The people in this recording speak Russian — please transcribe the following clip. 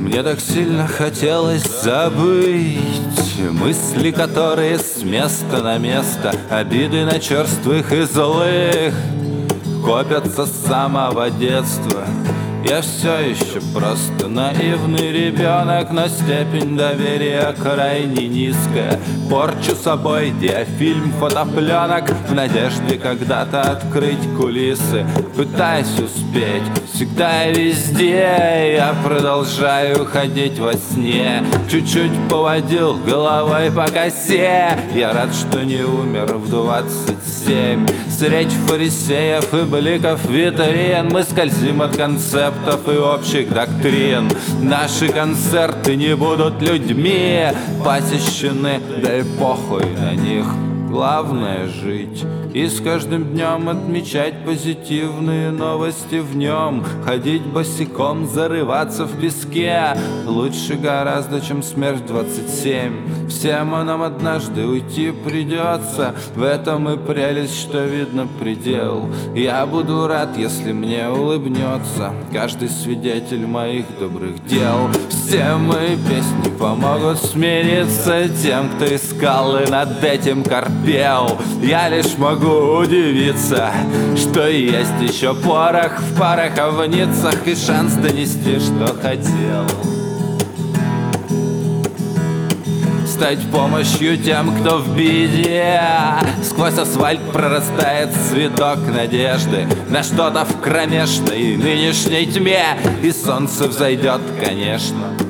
Мне так сильно хотелось забыть мысли, которые с места на место, обиды на черствых и злых копятся с самого детства. Я все еще просто наивный ребенок, но степень доверия крайне низкая. Порчу собой диафильм фотопленок в надежде когда-то открыть кулисы. Пытаюсь успеть всегда и везде, я продолжаю ходить во сне. Чуть-чуть поводил головой по косе, я рад, что не умер в 27. Средь фарисеев и бликов витрин мы скользим от концептов и общих доктрин. Наши концерты не будут людьми посещены, да и похуй на них. Главное жить и с каждым днем отмечать позитивные новости в нем. Ходить босиком, зарываться в песке лучше гораздо, чем смерть в 27. Всем нам однажды уйти придется, в этом и прелесть, что видно предел. Я буду рад, если мне улыбнется каждый свидетель моих добрых дел. Все мои песни помогут смириться тем, кто искал и над этим корпел. Я лишь могу удивиться, что есть еще порох в пороховницах и шанс донести, что хотел. Стать помощью тем, кто в беде. Сквозь асфальт прорастает цветок надежды на что-то в кромешной нынешней тьме. И солнце взойдет, конечно.